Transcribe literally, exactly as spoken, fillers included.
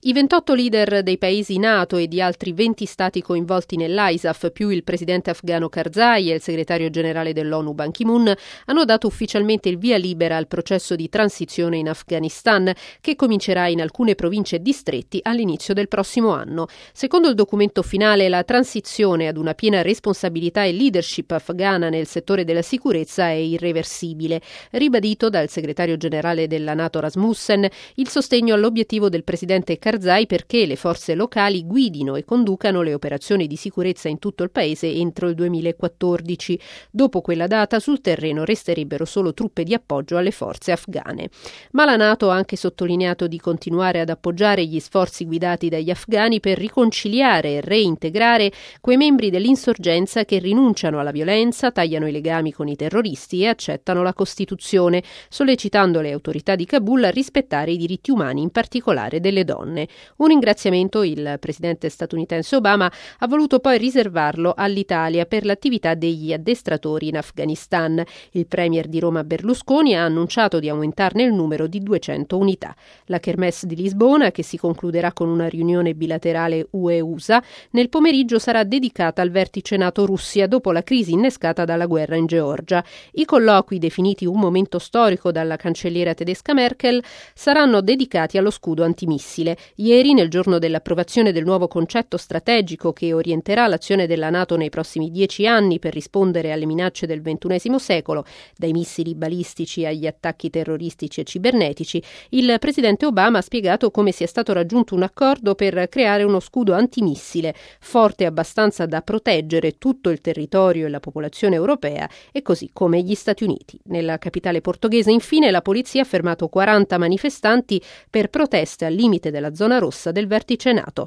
I ventotto leader dei paesi NATO e di altri venti stati coinvolti nell'I S A F, più il presidente afghano Karzai e il segretario generale dell'ONU Ban Ki-moon, hanno dato ufficialmente il via libera al processo di transizione in Afghanistan, che comincerà in alcune province e distretti all'inizio del prossimo anno. Secondo il documento finale, la transizione ad una piena responsabilità e leadership afghana nel settore della sicurezza è irreversibile. Ribadito dal segretario generale della NATO Rasmussen il sostegno all'obiettivo del presidente Karzai perché le forze locali guidino e conducano le operazioni di sicurezza in tutto il paese entro il duemilaquattordici. Dopo quella data sul terreno resterebbero solo truppe di appoggio alle forze afghane. Ma la NATO ha anche sottolineato di continuare ad appoggiare gli sforzi guidati dagli afghani per riconciliare e reintegrare quei membri dell'insorgenza che rinunciano alla violenza, tagliano i legami con i terroristi e accettano la Costituzione, sollecitando le autorità di Kabul a rispettare i diritti umani, in particolare delle donne. Un ringraziamento il presidente statunitense Obama ha voluto poi riservarlo all'Italia per l'attività degli addestratori in Afghanistan. Il premier di Roma Berlusconi ha annunciato di aumentarne il numero di duecento unità. La Kermesse di Lisbona, che si concluderà con una riunione bilaterale U E-U S A, nel pomeriggio sarà dedicata al vertice NATO-Russia dopo la crisi innescata dalla guerra in Georgia. I colloqui, definiti un momento storico dalla cancelliera tedesca Merkel, saranno dedicati allo scudo antimissile. Ieri, nel giorno dell'approvazione del nuovo concetto strategico che orienterà l'azione della NATO nei prossimi dieci anni per rispondere alle minacce del ventunesimo secolo, dai missili balistici agli attacchi terroristici e cibernetici, il presidente Obama ha spiegato come sia stato raggiunto un accordo per creare uno scudo antimissile forte abbastanza da proteggere tutto il territorio e la popolazione europea, e così come gli Stati Uniti. Nella capitale portoghese, infine, la polizia ha fermato quaranta manifestanti per proteste al limite della zona rossa del vertice NATO.